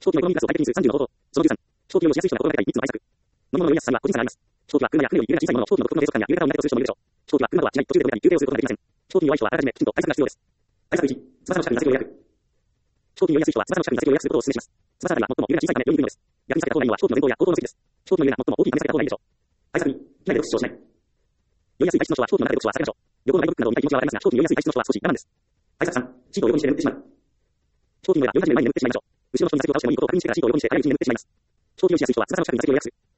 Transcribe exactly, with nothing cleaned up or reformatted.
長期のエコノミークラスを最適にするさんじゅうの方法。そのじゅうさん。長期をしやすい人が心がけたいみっつの対策。飲み物の飲みやすさには個人差があります。長期は車や船より揺れが小さいものの長期の独特の閉塞感や揺れ方を苦手とする人もいるでしょう。長期は車などはしない途中で止めたり休憩をすることができません。長期に弱い人はあらかじめきちんと対策が必要です。対策いち、翼の近くに座席を予約。長期に酔いやすい人は翼の近くに座席を予約することをお勧めします。翼などは最も揺れが小さいため酔いにくいのです。逆に避けた方がいいのは長期の前方や後頭の席です。長期の揺れが最も大きいため避けた方がいいでしょう。対策に、機内で読書をしない。酔いやすい体質の人は長期の中で読書は避けましょう。旅行のガイドブックなどを見たい気持ちはわかりますが、長期に酔いやすい体質の人は少し我慢です。対策さん、シートを横にして眠ってしまう。長期の酔いが酔い始める前に眠ってしまいましょう。後ろの人に座席を倒してもいいことを確認してからシートを横にして早いうちに眠ってしまいます。長期に酔いしやすい人は翼の近くに座席を予約する。